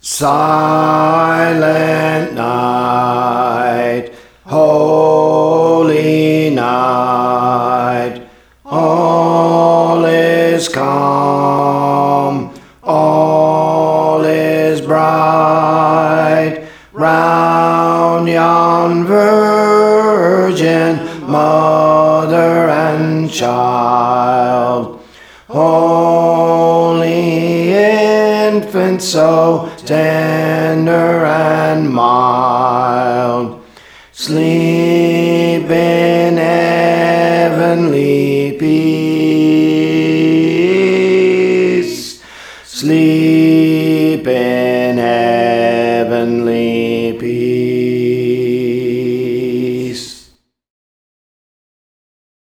Silent night, holy night, all is calm, all is bright, round yon virgin mother and child. Holy infant, so tender and mild, sleep in heavenly peace.